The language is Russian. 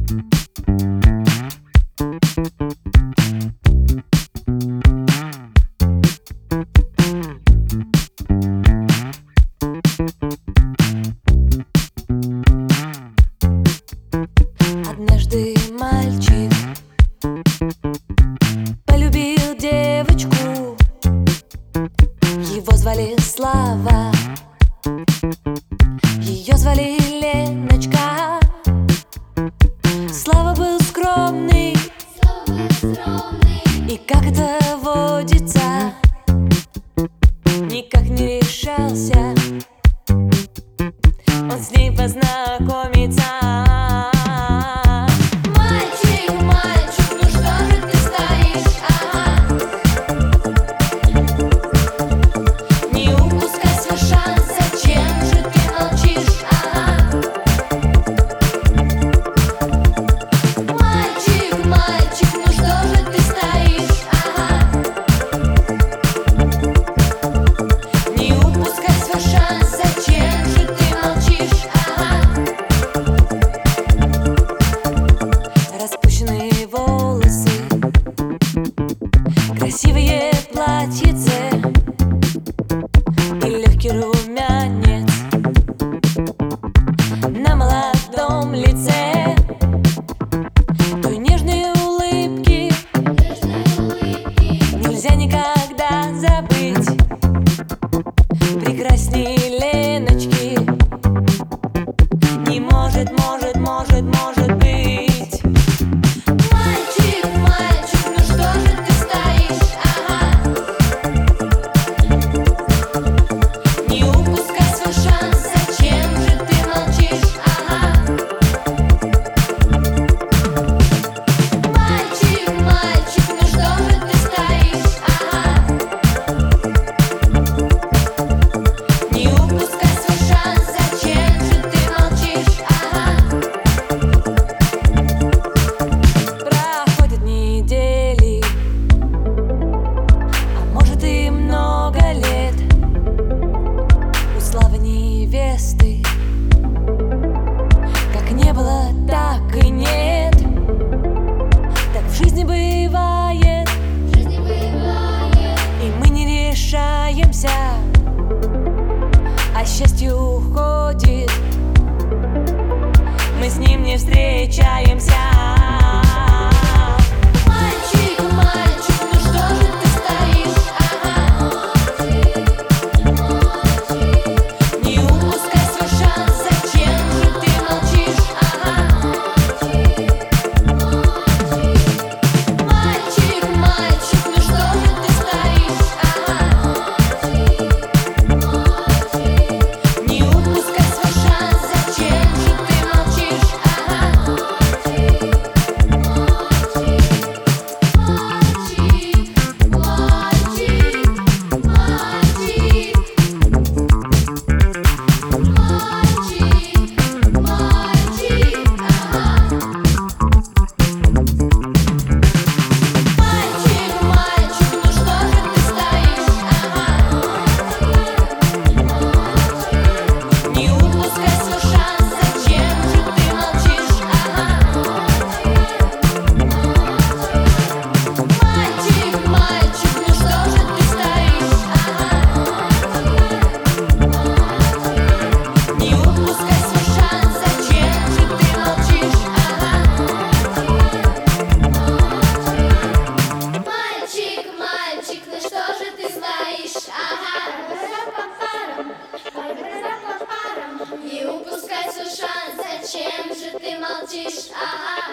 Однажды мальчик полюбил девочку, его звали Слава, ее звали Леночка. Слава был скромный, и как это водится, никак не решался он с ней познакомиться. Красивые платьице и легкий румянец на молодом лице, той нежные улыбки нельзя никогда забыть. Прекрасней Леночки не может быть. Как не было, так и нет. Так в жизни бывает, и мы не решаемся, а счастье уходит, мы с ним не встречаемся. Не упускай свой шанс, зачем же ты молчишь? Ага.